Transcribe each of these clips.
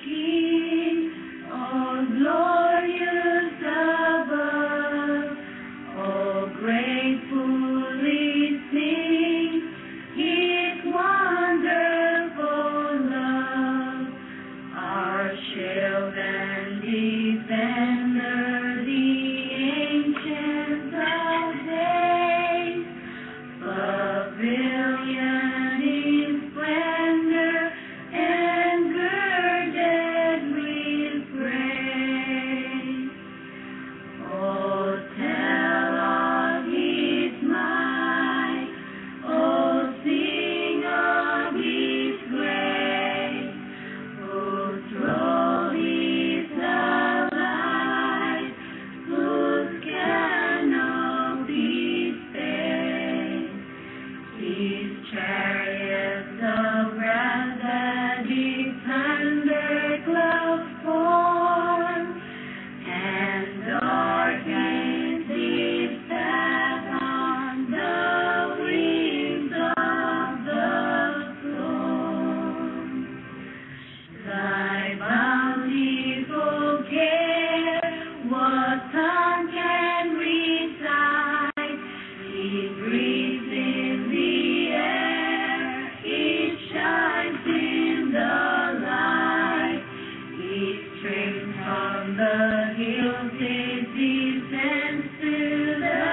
King, all glorious above, all gratefully sing His wonderful love, our shield and defender, the ancient of days, pavilion in splendor and girded with grace. Oh, tell of His might, oh, sing of His grace, whose throne is the light, whose canopy space. His chariots of wrath that His thunder clouds form, and darkens His path on the wings of the storm. Thy bountiful care, what sun can recite? It breathes in the air, it shines in the light. It streams from the hills, it descends to the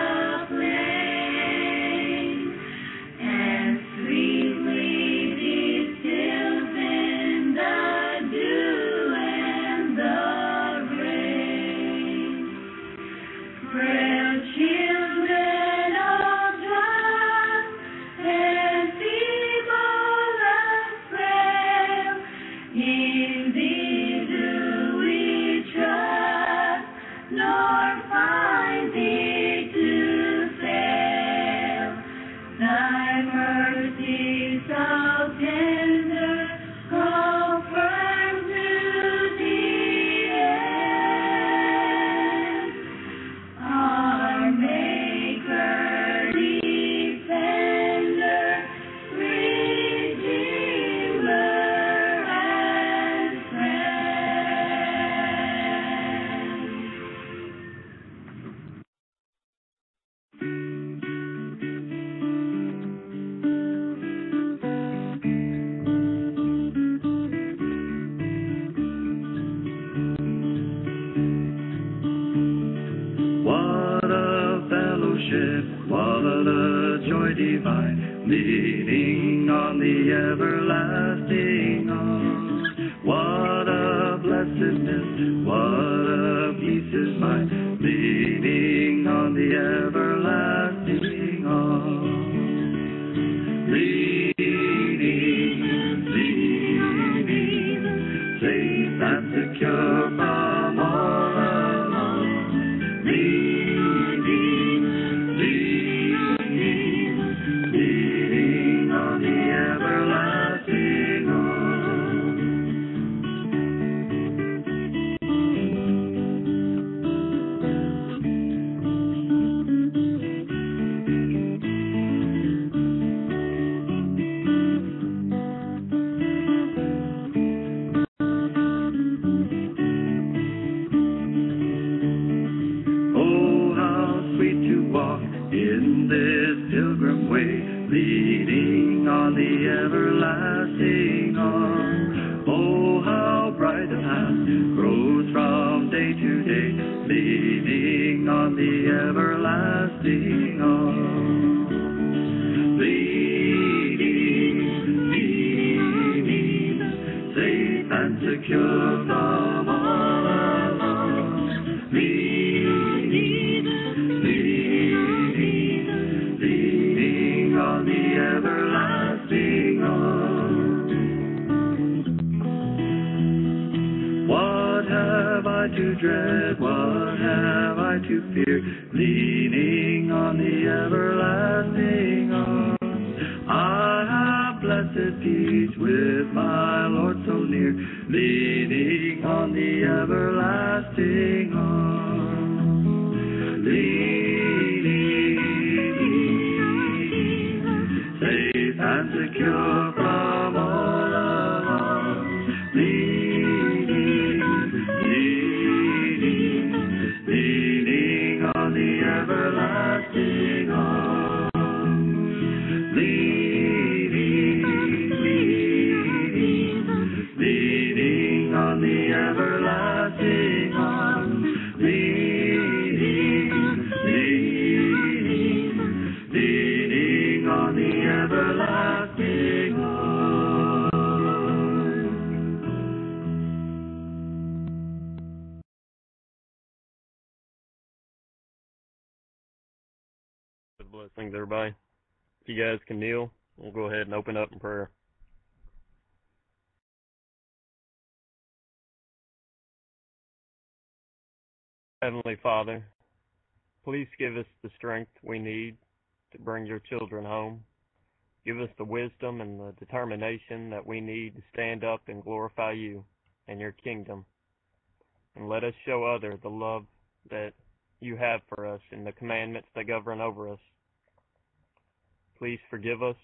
plain, and sweetly distills in the dew and the rain. Frail children of dust and feeble and frail, in Thee do we trust, nor find Thee to fail. Thy mercies how tender, confirm to the end. Our Maker, Defender, Redeemer, and What a fellowship, what a joy divine, leaning on the everlasting arms. What a blessedness, what a peace is mine, leaning on the everlasting arms. Leaning, safe and secure from all alarm. Leaning on the everlasting arm. Oh, how sweet to walk in this pilgrim way, leaning on the everlasting arm. Oh, how bright the path grows from day to day, leaning on the everlasting arm. Leaning, safe and secure from all alarm. Leaning on the everlasting arm. What have I to dread? What have I to fear? Leaning on the everlasting arm. I have blessed peace with my Lord so near, leaning on the everlasting arm. Leaning, safe and secure from all alarm. Leaning the everlasting arms, leaning, leaning, leaning on the everlasting arms. Blessings, everybody. If you guys can kneel, we'll go ahead and open up in prayer. Heavenly Father, please give us the strength we need to bring your children home. Give us the wisdom and the determination that we need to stand up and glorify you and your kingdom. And let us show others the love that you have for us and the commandments that govern over us. Please forgive us.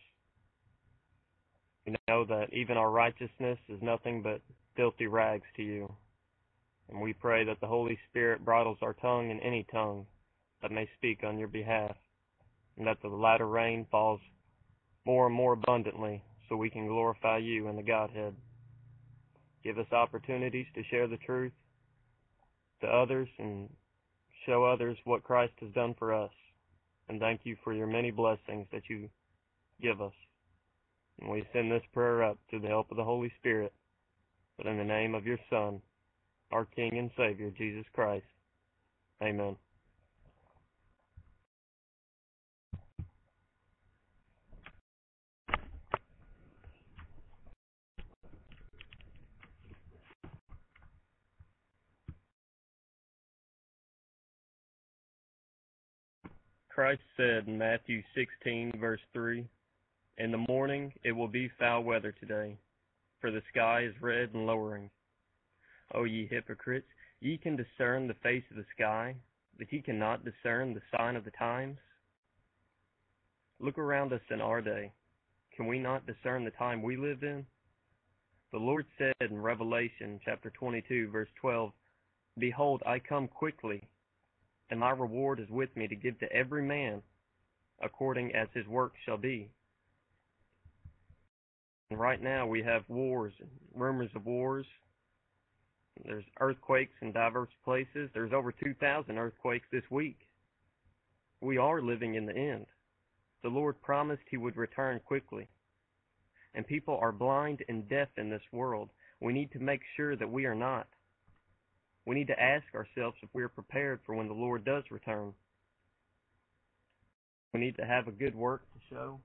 We know that even our righteousness is nothing but filthy rags to you. And we pray that the Holy Spirit bridles our tongue in any tongue that may speak on your behalf, and that the latter rain falls more and more abundantly so we can glorify you and the Godhead. Give us opportunities to share the truth to others and show others what Christ has done for us. And thank you for your many blessings that you give us. And we send this prayer up through the help of the Holy Spirit, but in the name of your Son, our King and Savior, Jesus Christ. Amen. Christ said in Matthew 16, verse 3, "In the morning it will be foul weather today, for the sky is red and lowering. O ye hypocrites, ye can discern the face of the sky, but ye cannot discern the sign of the times." Look around us in our day. Can we not discern the time we live in? The Lord said in Revelation chapter 22, verse 12, "Behold, I come quickly, and my reward is with me to give to every man according as his work shall be." And right now we have wars, rumors of wars. There's earthquakes in diverse places. There's over 2,000 earthquakes this week. We are living in the end. The Lord promised he would return quickly. And people are blind and deaf in this world. We need to make sure that we are not. We need to ask ourselves if we are prepared for when the Lord does return. We need to have a good work to show.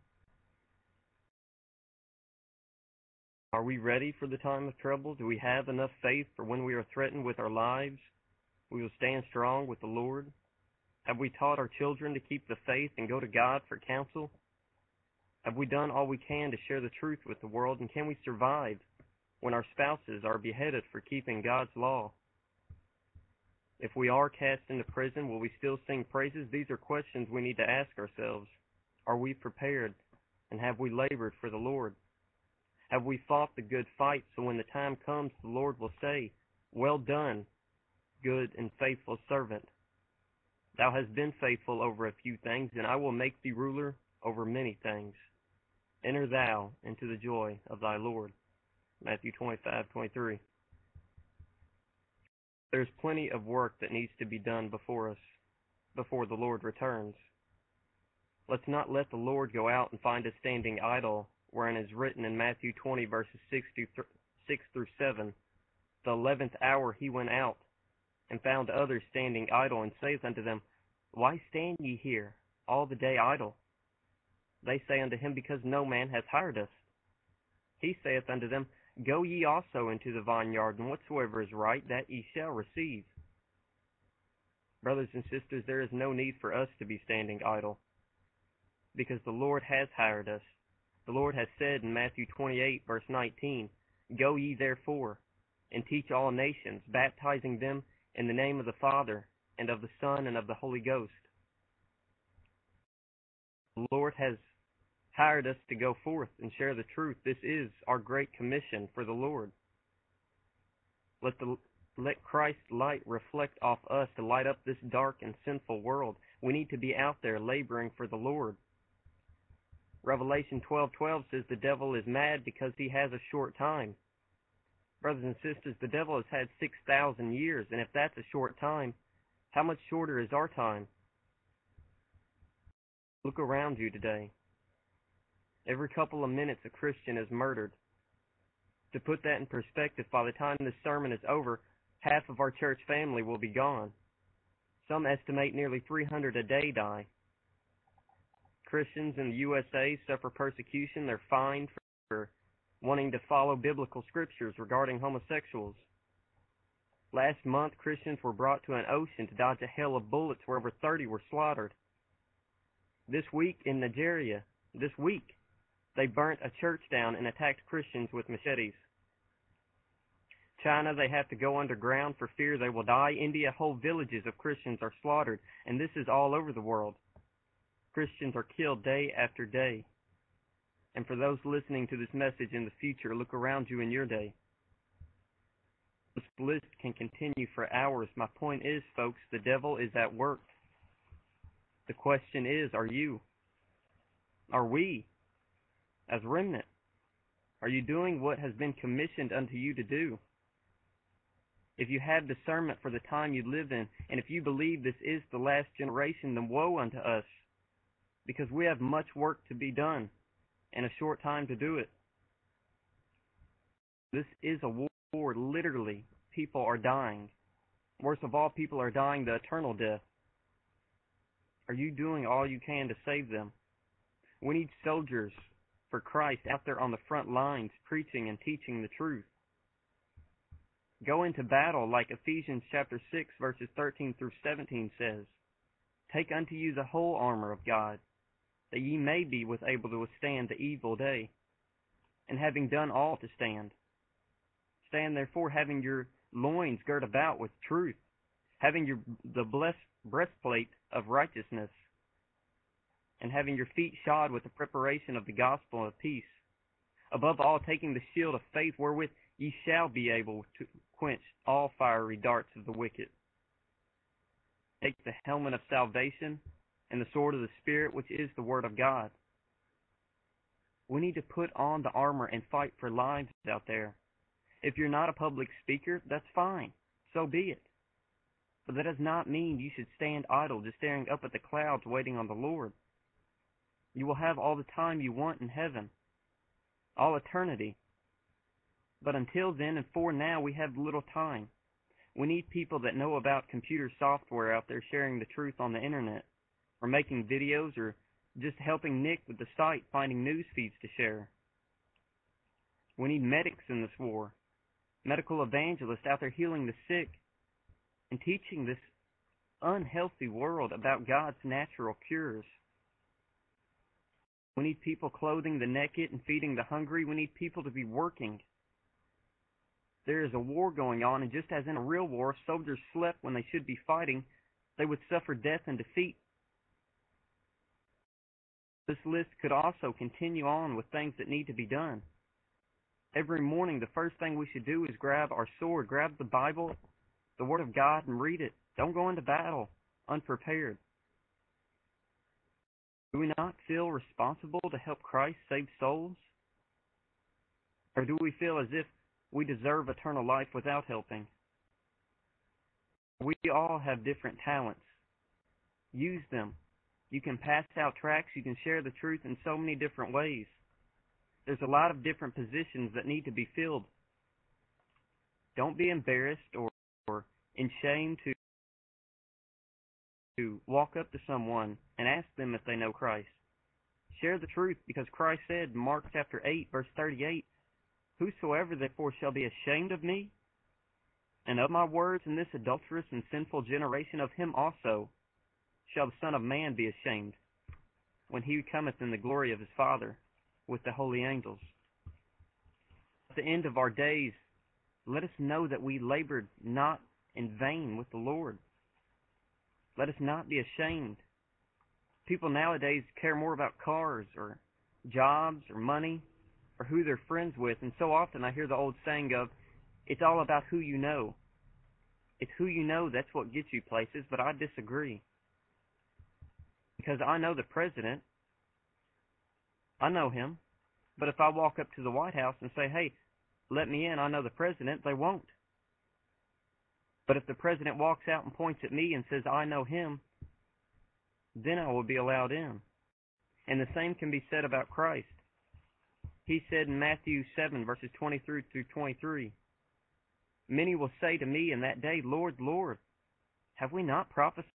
Are we ready for the time of trouble? Do we have enough faith for when we are threatened with our lives? We will stand strong with the Lord. Have we taught our children to keep the faith and go to God for counsel? Have we done all we can to share the truth with the world? And can we survive when our spouses are beheaded for keeping God's law? If we are cast into prison, will we still sing praises? These are questions we need to ask ourselves. Are we prepared? And have we labored for the Lord? Have we fought the good fight so when the time comes, the Lord will say, "Well done, good and faithful servant. Thou hast been faithful over a few things, and I will make thee ruler over many things. Enter thou into the joy of thy Lord." Matthew 25:23. There's plenty of work that needs to be done before us, before the Lord returns. Let's not let the Lord go out and find us standing idle, wherein is written in Matthew 20, verses 6 through 7, "The 11th hour he went out, and found others standing idle, and saith unto them, Why stand ye here all the day idle? They say unto him, Because no man hath hired us. He saith unto them, Go ye also into the vineyard, and whatsoever is right, that ye shall receive." Brothers and sisters, there is no need for us to be standing idle, because the Lord has hired us. The Lord has said in Matthew 28, verse 19, "Go ye therefore, and teach all nations, baptizing them in the name of the Father, and of the Son, and of the Holy Ghost." The Lord has hired us to go forth and share the truth. This is our great commission for the Lord. Let Christ's light reflect off us to light up this dark and sinful world. We need to be out there laboring for the Lord. Revelation 12:12 says the devil is mad because he has a short time. Brothers and sisters, the devil has had 6,000 years, and if that's a short time, how much shorter is our time? Look around you today. Every couple of minutes a Christian is murdered. To put that in perspective, by the time this sermon is over, half of our church family will be gone. Some estimate nearly 300 a day die. Christians in the USA suffer persecution. They're fined for wanting to follow biblical scriptures regarding homosexuals. Last month, Christians were brought to an ocean to dodge a hail of bullets where over 30 were slaughtered. This week in Nigeria, they burnt a church down and attacked Christians with machetes. China, they have to go underground for fear they will die. India, whole villages of Christians are slaughtered, and this is all over the world. Christians are killed day after day. And for those listening to this message in the future, look around you in your day. This list can continue for hours. My point is, folks, the devil is at work. The question is, are you? Are we? As remnant, are you doing what has been commissioned unto you to do? If you have discernment for the time you live in, and if you believe this is the last generation, then woe unto us, because we have much work to be done and a short time to do it. This is a war. Literally, people are dying. Worst of all, people are dying the eternal death. Are you doing all you can to save them? We need soldiers for Christ out there on the front lines preaching and teaching the truth. Go into battle like Ephesians chapter 6 verses 13 through 17 says. Take unto you the whole armor of God, that ye may be able to withstand the evil day. And having done all to stand. Stand therefore, having your loins girt about with truth, having the blessed breastplate of righteousness, and having your feet shod with the preparation of the gospel of peace. Above all, taking the shield of faith, wherewith ye shall be able to quench all fiery darts of the wicked. Take the helmet of salvation and the sword of the Spirit, which is the word of God. We need to put on the armor and fight for lives out there. If you're not a public speaker, that's fine. So be it. But that does not mean you should stand idle, just staring up at the clouds waiting on the Lord. You will have all the time you want in heaven, all eternity. But until then and for now, we have little time. We need people that know about computer software out there sharing the truth on the internet, or making videos, or just helping Nick with the site finding news feeds to share. We need medics in this war, medical evangelists out there healing the sick and teaching this unhealthy world about God's natural cures. We need people clothing the naked and feeding the hungry. We need people to be working. There is a war going on, and just as in a real war, if soldiers slept when they should be fighting, they would suffer death and defeat. This list could also continue on with things that need to be done. Every morning, the first thing we should do is grab our sword, grab the Bible, the Word of God, and read it. Don't go into battle unprepared. Do we not feel responsible to help Christ save souls? Or do we feel as if we deserve eternal life without helping? We all have different talents. Use them. You can pass out tracts. You can share the truth in so many different ways. There's a lot of different positions that need to be filled. Don't be embarrassed or in shame to walk up to someone and ask them if they know Christ. Share the truth, because Christ said in Mark chapter 8, verse 38, Whosoever therefore shall be ashamed of me and of my words in this adulterous and sinful generation, of him also shall the Son of Man be ashamed, when he cometh in the glory of his Father with the holy angels. At the end of our days, let us know that we labored not in vain with the Lord. Let us not be ashamed. People nowadays care more about cars or jobs or money or who they're friends with, and so often I hear the old saying of, it's all about who you know. It's who you know that's what gets you places, but I disagree. Because I know the president. I know him. But if I walk up to the White House and say, hey, let me in, I know the president, they won't. But if the president walks out and points at me and says, I know him, then I will be allowed in. And the same can be said about Christ. He said in Matthew 7, verses 23 through 23, many will say to me in that day, Lord, Lord, have we not prophesied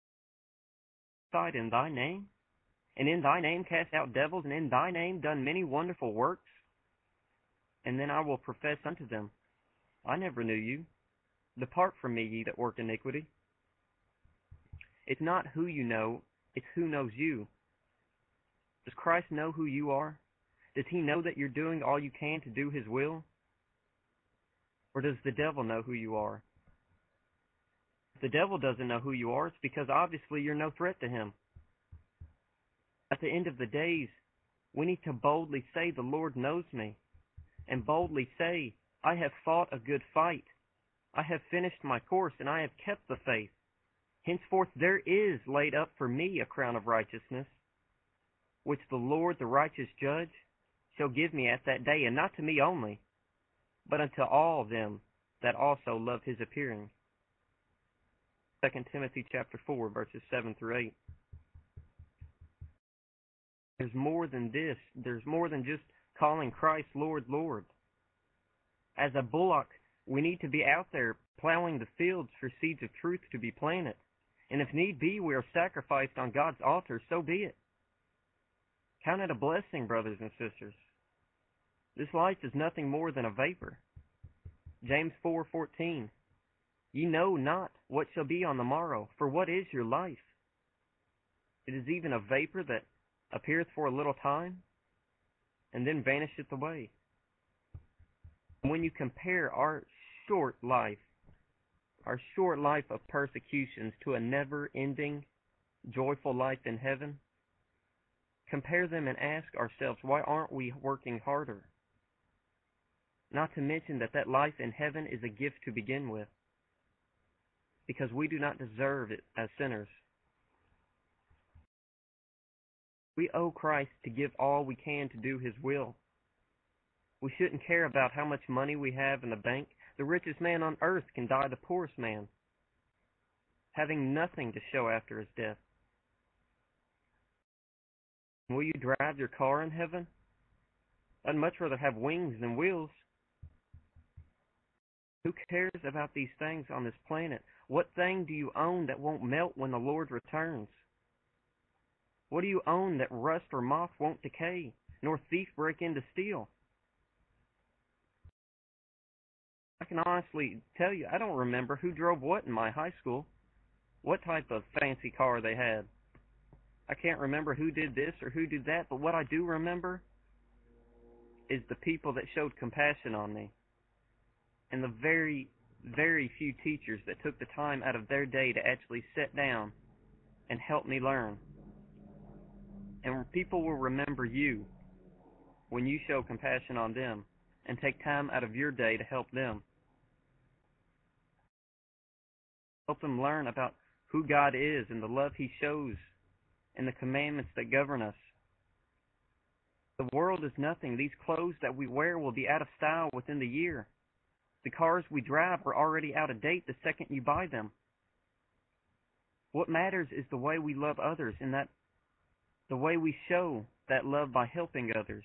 in thy name? And in thy name cast out devils, and in thy name done many wonderful works? And then I will profess unto them, I never knew you. Depart from me, ye that work iniquity. It's not who you know, it's who knows you. Does Christ know who you are? Does he know that you're doing all you can to do his will? Or does the devil know who you are? If the devil doesn't know who you are, it's because obviously you're no threat to him. At the end of the days, we need to boldly say, the Lord knows me, and boldly say, I have fought a good fight. I have finished my course, and I have kept the faith. Henceforth there is laid up for me a crown of righteousness, which the Lord, the righteous judge, shall give me at that day, and not to me only, but unto all them that also love his appearing. 2 Timothy chapter 4, verses 7 through 8. There's more than this. There's more than just calling Christ Lord, Lord. As a bullock, we need to be out there plowing the fields for seeds of truth to be planted. And if need be, we are sacrificed on God's altar, so be it. Count it a blessing, brothers and sisters. This life is nothing more than a vapor. James 4:14. Ye know not what shall be on the morrow, for what is your life? It is even a vapor that appeareth for a little time, and then vanisheth away. When you compare our short life of persecutions to a never-ending, joyful life in heaven, compare them and ask ourselves, why aren't we working harder? Not to mention that life in heaven is a gift to begin with, because we do not deserve it as sinners. We owe Christ to give all we can to do his will. We shouldn't care about how much money we have in the bank. The richest man on earth can die the poorest man, having nothing to show after his death. Will you drive your car in heaven? I'd much rather have wings than wheels. Who cares about these things on this planet? What thing do you own that won't melt when the Lord returns? What do you own that rust or moth won't decay, nor thief break in to steal? I can honestly tell you, I don't remember who drove what in my high school, what type of fancy car they had. I can't remember who did this or who did that, but what I do remember is the people that showed compassion on me, and the very, very few teachers that took the time out of their day to actually sit down and help me learn. And people will remember you when you show compassion on them and take time out of your day to help them. Help them learn about who God is and the love he shows and the commandments that govern us. The world is nothing. These clothes that we wear will be out of style within the year. The cars we drive are already out of date the second you buy them. What matters is the way we love others, and that the way we show that love by helping others.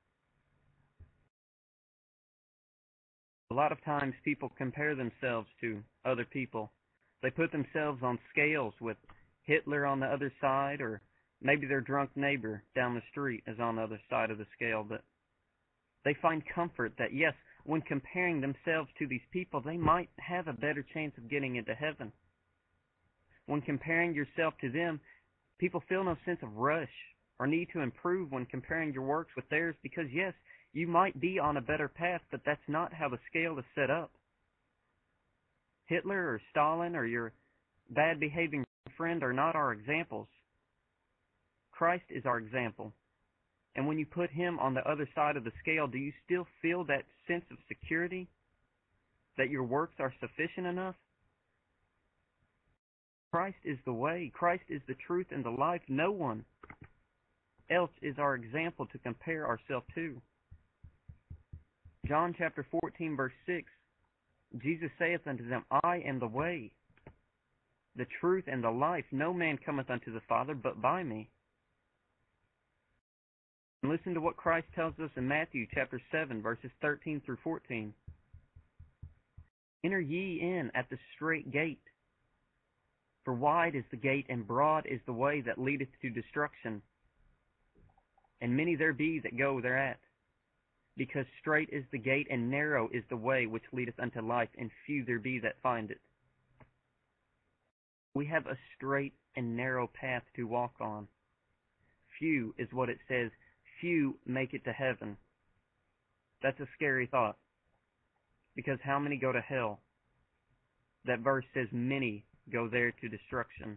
A lot of times people compare themselves to other people. They put themselves on scales with Hitler on the other side, or maybe their drunk neighbor down the street is on the other side of the scale. But they find comfort that, yes, when comparing themselves to these people, they might have a better chance of getting into heaven. When comparing yourself to them, people feel no sense of rush or need to improve when comparing your works with theirs, because, yes, you might be on a better path, but that's not how the scale is set up. Hitler or Stalin or your bad-behaving friend are not our examples. Christ is our example. And when you put him on the other side of the scale, do you still feel that sense of security, that your works are sufficient enough? Christ is the way. Christ is the truth and the life. No one else is our example to compare ourselves to. John chapter 14, verse 6, Jesus saith unto them, I am the way, the truth, and the life. No man cometh unto the Father but by me. And listen to what Christ tells us in Matthew chapter 7, verses 13 through 14. Enter ye in at the strait gate, for wide is the gate, and broad is the way that leadeth to destruction, and many there be that go thereat. Because strait is the gate, and narrow is the way which leadeth unto life, and few there be that find it. We have a straight and narrow path to walk on. Few is what it says. Few make it to heaven. That's a scary thought. Because how many go to hell? That verse says many go there to destruction.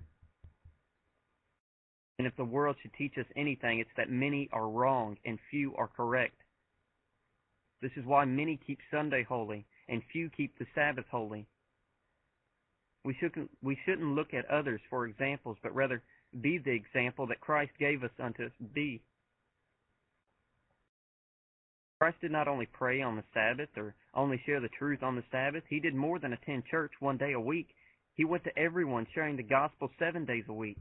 And if the world should teach us anything, it's that many are wrong and few are correct. This is why many keep Sunday holy and few keep the Sabbath holy. We shouldn't look at others for examples, but rather be the example that Christ gave us unto be. Christ did not only pray on the Sabbath or only share the truth on the Sabbath. He did more than attend church one day a week. He went to everyone sharing the gospel 7 days a week.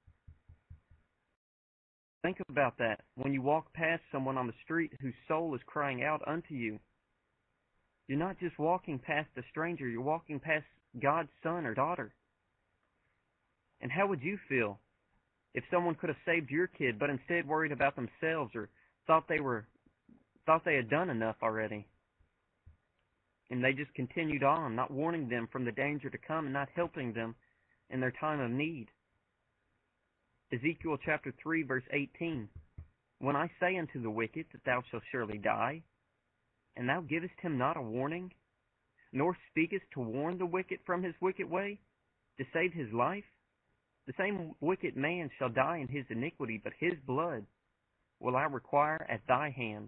Think about that when you walk past someone on the street whose soul is crying out unto you. You're not just walking past a stranger, you're walking past God's son or daughter. And how would you feel if someone could have saved your kid but instead worried about themselves or thought they had done enough already? And they just continued on, not warning them from the danger to come and not helping them in their time of need. Ezekiel chapter 3, verse 18. When I say unto the wicked that thou shalt surely die, and thou givest him not a warning, nor speakest to warn the wicked from his wicked way, to save his life, the same wicked man shall die in his iniquity, but his blood will I require at thy hand.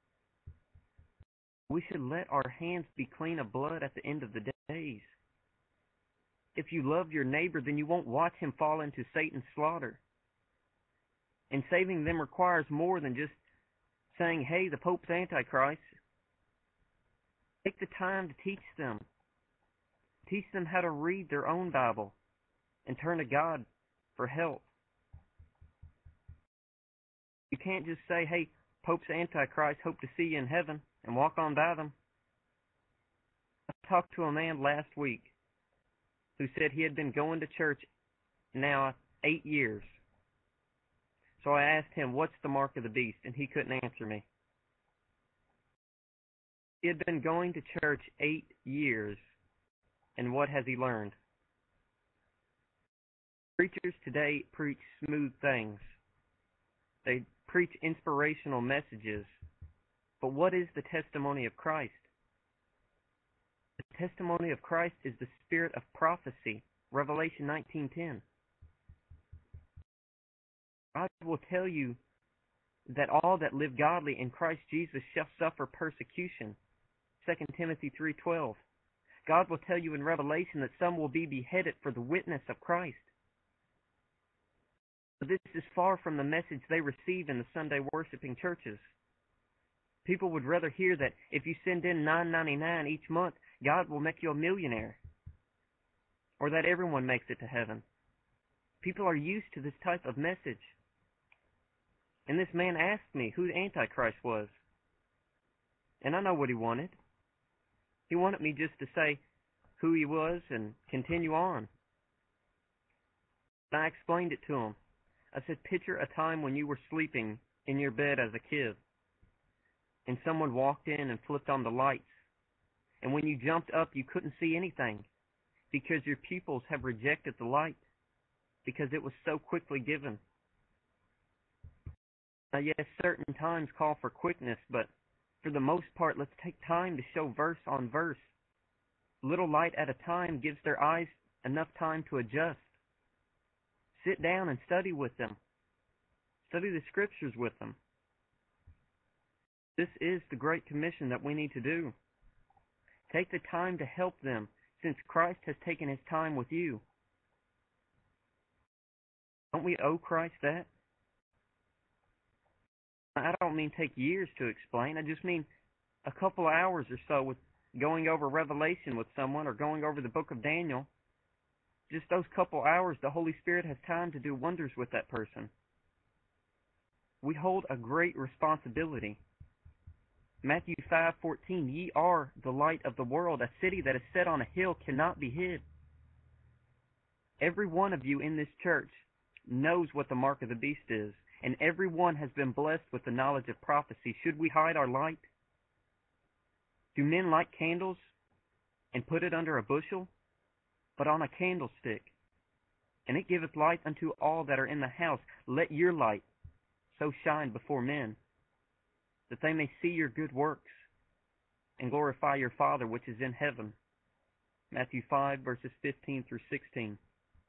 We should let our hands be clean of blood at the end of the days. If you love your neighbor, then you won't watch him fall into Satan's slaughter. And saving them requires more than just saying, hey, the Pope's Antichrist. Take the time to teach them. Teach them how to read their own Bible and turn to God for help. You can't just say, hey, Pope's Antichrist, hope to see you in heaven, and walk on by them. I talked to a man last week who said he had been going to church now 8 years. So I asked him, what's the mark of the beast? And he couldn't answer me. He had been going to church 8 years, and what has he learned? Preachers today preach smooth things. They preach inspirational messages. But what is the testimony of Christ? The testimony of Christ is the spirit of prophecy, Revelation 19:10. God will tell you that all that live godly in Christ Jesus shall suffer persecution, 2 Timothy 3:12. God will tell you in Revelation that some will be beheaded for the witness of Christ. But this is far from the message they receive in the Sunday worshiping churches. People would rather hear that if you send in $9.99 each month, God will make you a millionaire, or that everyone makes it to heaven. People are used to this type of message. And this man asked me who the Antichrist was. And I know what he wanted. He wanted me just to say who he was and continue on. And I explained it to him. I said, picture a time when you were sleeping in your bed as a kid, and someone walked in and flipped on the lights. And when you jumped up, you couldn't see anything because your pupils have rejected the light because it was so quickly given. Now, yes, certain times call for quickness, but for the most part, let's take time to show verse on verse. Little light at a time gives their eyes enough time to adjust. Sit down and study with them. Study the scriptures with them. This is the Great Commission that we need to do. Take the time to help them, since Christ has taken his time with you. Don't we owe Christ that? I don't mean take years to explain. I just mean a couple of hours or so with going over Revelation with someone or going over the book of Daniel, just those couple hours, the Holy Spirit has time to do wonders with that person. We hold a great responsibility. Matthew 5:14, ye are the light of the world. A city that is set on a hill cannot be hid. Every one of you in this church knows what the mark of the beast is, and every one has been blessed with the knowledge of prophecy. Should we hide our light? Do men light candles and put it under a bushel? But on a candlestick. And it giveth light unto all that are in the house. Let your light so shine before men, that they may see your good works and glorify your Father which is in heaven. Matthew 5, verses 15 through 16.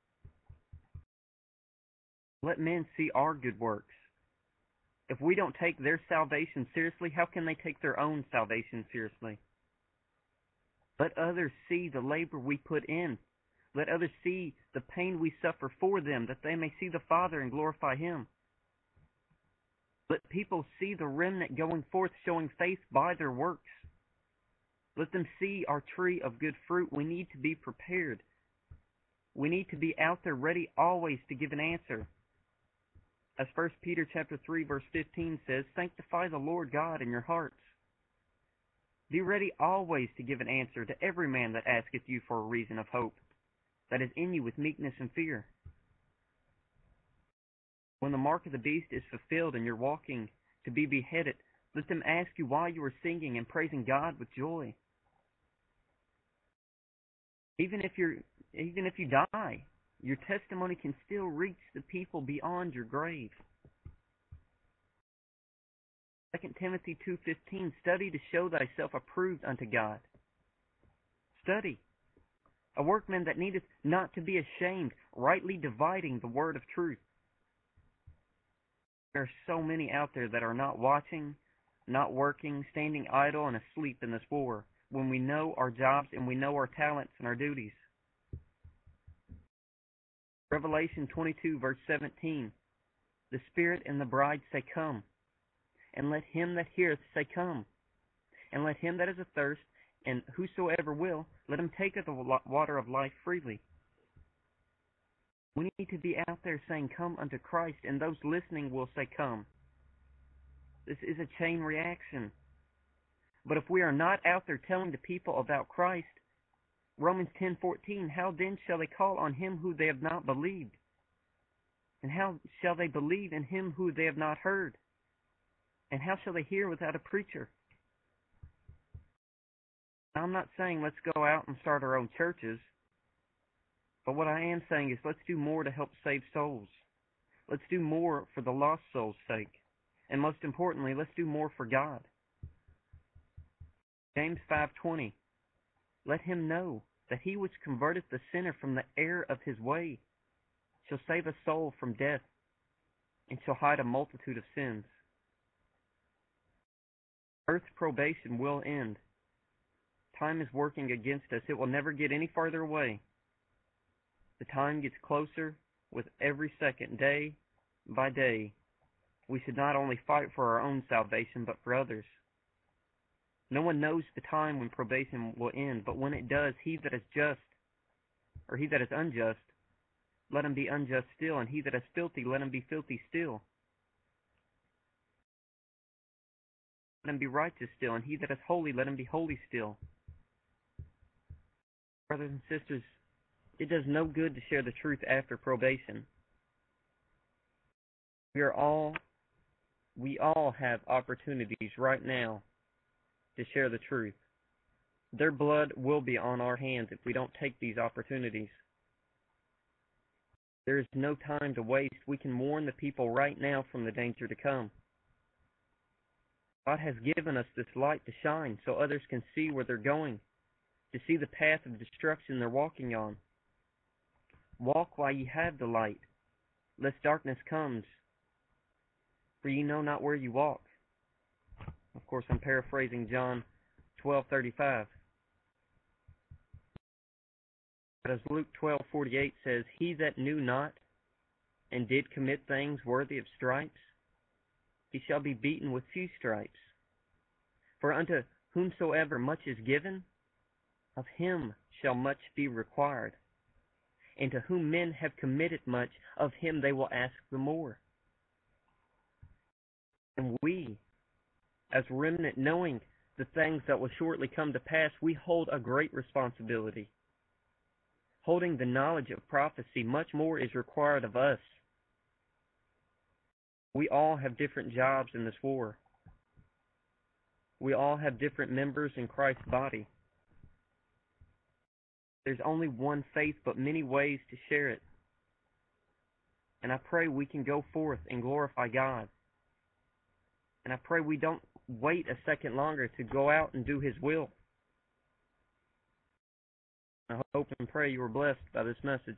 Let men see our good works. If we don't take their salvation seriously, how can they take their own salvation seriously? Let others see the labor we put in. Let others see the pain we suffer for them, that they may see the Father and glorify Him. Let people see the remnant going forth, showing faith by their works. Let them see our tree of good fruit. We need to be prepared. We need to be out there ready always to give an answer. As 1 Peter chapter 3, verse 15 says, sanctify the Lord God in your hearts. Be ready always to give an answer to every man that asketh you for a reason of hope, that is in you with meekness and fear. When the mark of the beast is fulfilled and you're walking to be beheaded, let them ask you why you are singing and praising God with joy. Even if you die, your testimony can still reach the people beyond your grave. 2 Timothy 2:15, study to show thyself approved unto God. Study. A workman that needeth not to be ashamed, rightly dividing the word of truth. There are so many out there that are not watching, not working, standing idle and asleep in this war, when we know our jobs and we know our talents and our duties. Revelation 22, verse 17, the Spirit and the bride say, come. And let him that heareth say, come. And let him that is athirst, and whosoever will, let him take of the water of life freely. We need to be out there saying, come unto Christ, and those listening will say, come. This is a chain reaction. But if we are not out there telling the people about Christ, Romans 10:14, how then shall they call on him who they have not believed? And how shall they believe in him who they have not heard? And how shall they hear without a preacher? Now, I'm not saying let's go out and start our own churches, but what I am saying is let's do more to help save souls. Let's do more for the lost souls' sake. And most importantly, let's do more for God. James 5:20, let him know that he which converteth the sinner from the error of his way shall save a soul from death, and shall hide a multitude of sins. Earth's probation will end. Time is working against us. It will never get any farther away. The time gets closer with every second, day by day. We should not only fight for our own salvation, but for others. No one knows the time when probation will end, but when it does, he that is just, or he that is unjust, let him be unjust still, and he that is filthy, let him be filthy still. Let him be righteous still, and he that is holy, let him be holy still. Brothers and sisters, it does no good to share the truth after probation. We all have opportunities right now to share the truth. Their blood will be on our hands if we don't take these opportunities. There is no time to waste. We can warn the people right now from the danger to come. God has given us this light to shine so others can see where they're going, to see the path of destruction they're walking on. Walk while ye have the light, lest darkness comes, for ye know not where you walk. Of course, I'm paraphrasing John 12:35. But as Luke 12:48 says, he that knew not and did commit things worthy of stripes, he shall be beaten with few stripes. For unto whomsoever much is given, of him shall much be required. And to whom men have committed much, of him they will ask the more. And we, as remnant, knowing the things that will shortly come to pass, we hold a great responsibility. Holding the knowledge of prophecy, much more is required of us. We all have different jobs in this war. We all have different members in Christ's body. There's only one faith, but many ways to share it. And I pray we can go forth and glorify God. And I pray we don't wait a second longer to go out and do His will. I hope and pray you were blessed by this message.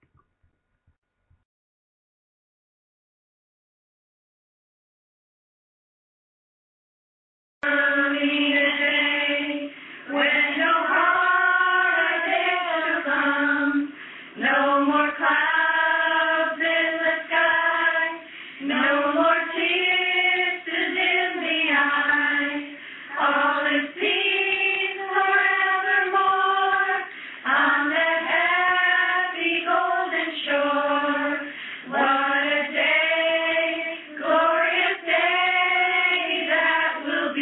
No more clouds in the sky, no more tears to dim the eye. All is peace forevermore on that happy golden shore. What a day, glorious day that will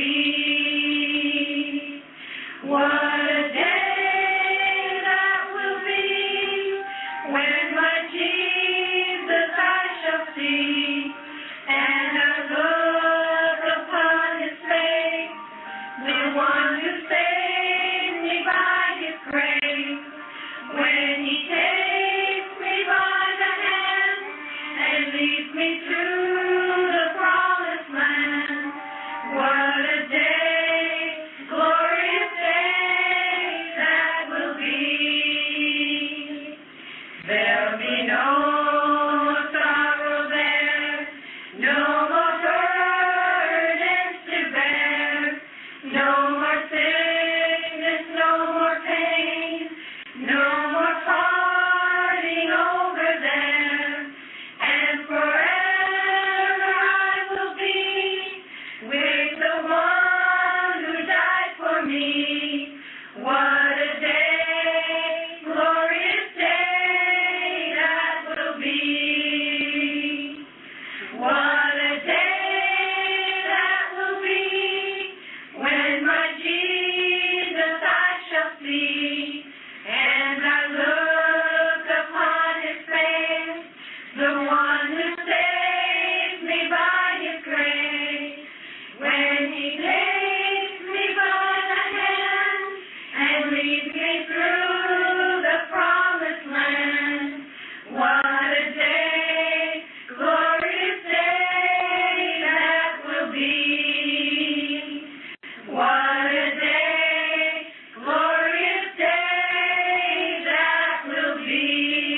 be. What a day that will be. When my Jesus I shall see, and I look upon His face, the one who saved me by His grace. When He takes me by the hand and leads me to the promised land. What a day, glorious day that will be. There'll be no sorrow there, no more burdens to bear, no more sickness, no more pain, no more parting over there, and forever I will be with the one who died for me. What a day, glorious day that will be. What a day that will be when my Jesus I shall see, and I look upon His face, the one who saves me by His grace. When He takes me by the hand and leads me through the promised land. What a day, glorious day that will be. What a day, glorious day that will be.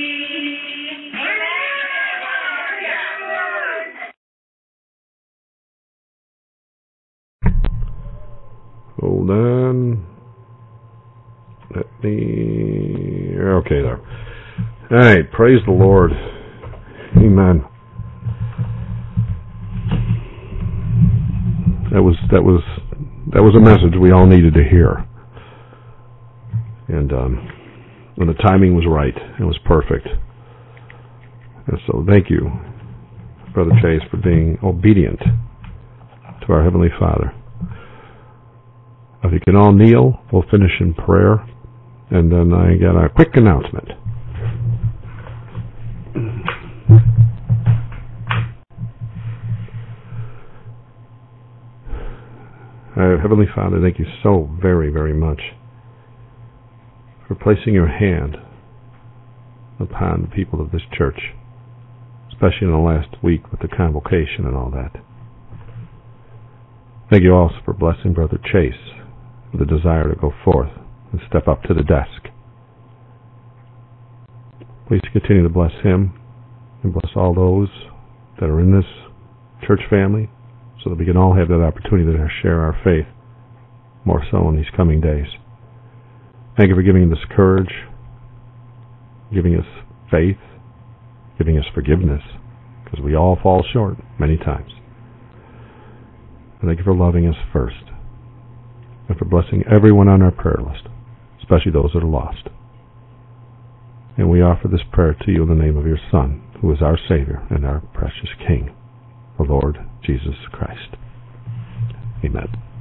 Hold on. Let me... Okay, there. All right, praise the Lord. Amen. That was a message we all needed to hear. And the timing was right. It was perfect. And so thank you, Brother Chase, for being obedient to our Heavenly Father. If you can all kneel, we'll finish in prayer. And then I got a quick announcement. Heavenly Father, thank you so very, very much for placing your hand upon the people of this church, especially in the last week with the convocation and all that. Thank you also for blessing Brother Chase with the desire to go forth and step up to the desk. Please continue to bless him and bless all those that are in this church family so that we can all have that opportunity to share our faith more so in these coming days. Thank you for giving us courage, giving us faith, giving us forgiveness, because we all fall short many times. And thank you for loving us first. and for blessing everyone on our prayer list, especially those that are lost. And we offer this prayer to you in the name of your Son, who is our Savior and our precious King, the Lord Jesus Christ. Amen.